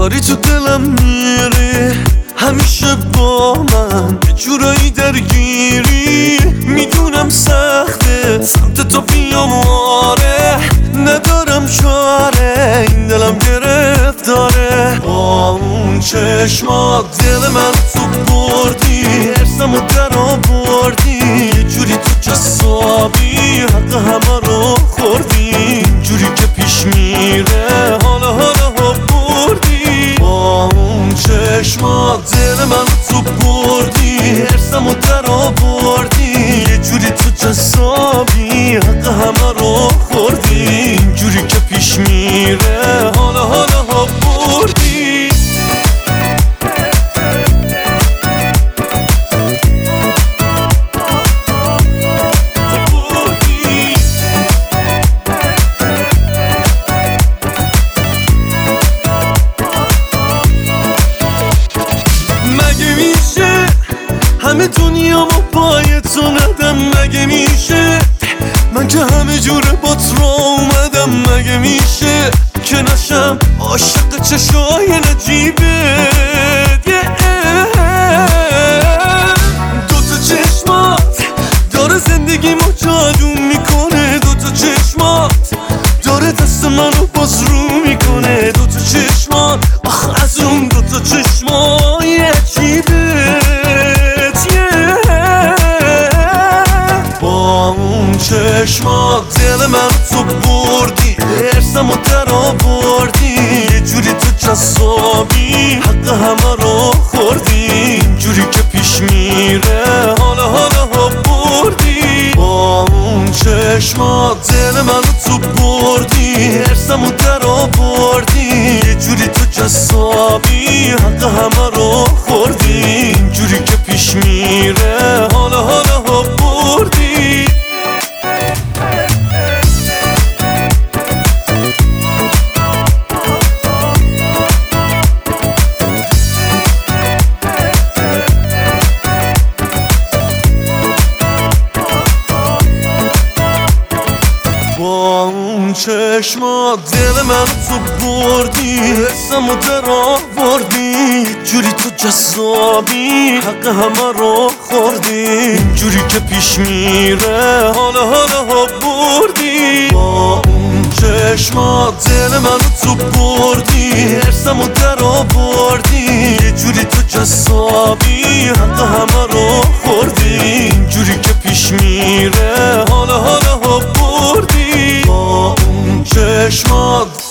داری تو دلم میری، همیشه با من یه جورایی درگیری. میدونم سخته سمت تو بیام، آره ندارم چاره، این دلم گرفتاره. با اون چشمات دل من تو بردی، ارسمو در آوردی، یه جوری تو جسابی حق همه رو خوردی. جوری که پیش میره حالا بردی. با اون چشمات دل من تو بردی، ارسمو در آوردی، یه جوری تو جسابی حق همه رو خوردی. جوری که پیش میره حالا بردی. مگه میشه همه دنیامو پای تو ندم؟ مگه میشه من که همه جوره بات را اومدم؟ مگه میشه که نشم عاشق چشای نجیبت؟ دوتا چشمات داره زندگیمو جادو میکنه، دوتا چشمات داره دست منو باز رو میکنه. دوتا چشمات آخ از اون دوتا چشمای عجیبت. با اون چشمات دل من تو بردی، ارسمو در آوردی، یه جوری تو جسابی حق همه رو خوردی. جوری که پیش میره حالا بردی. با اون چشمات دل من تو بردی، ارسمو در آوردی، یه جوری تو جسابی حق همه رو خوردی. جوری که پیش میره حالا بردی. با اون چشمات دل من تو بردی، حسمو در آوردی، جوری تو جذابی حق همه رو خوردی. جوری که پیش میره حالا بردی. با اون چشمات دل من تو بردی، حسمو در آوردی، یه جوری تو جذابی حق همه رو خوردی. جوری که پیش میره حالا بردی. با اون چشمات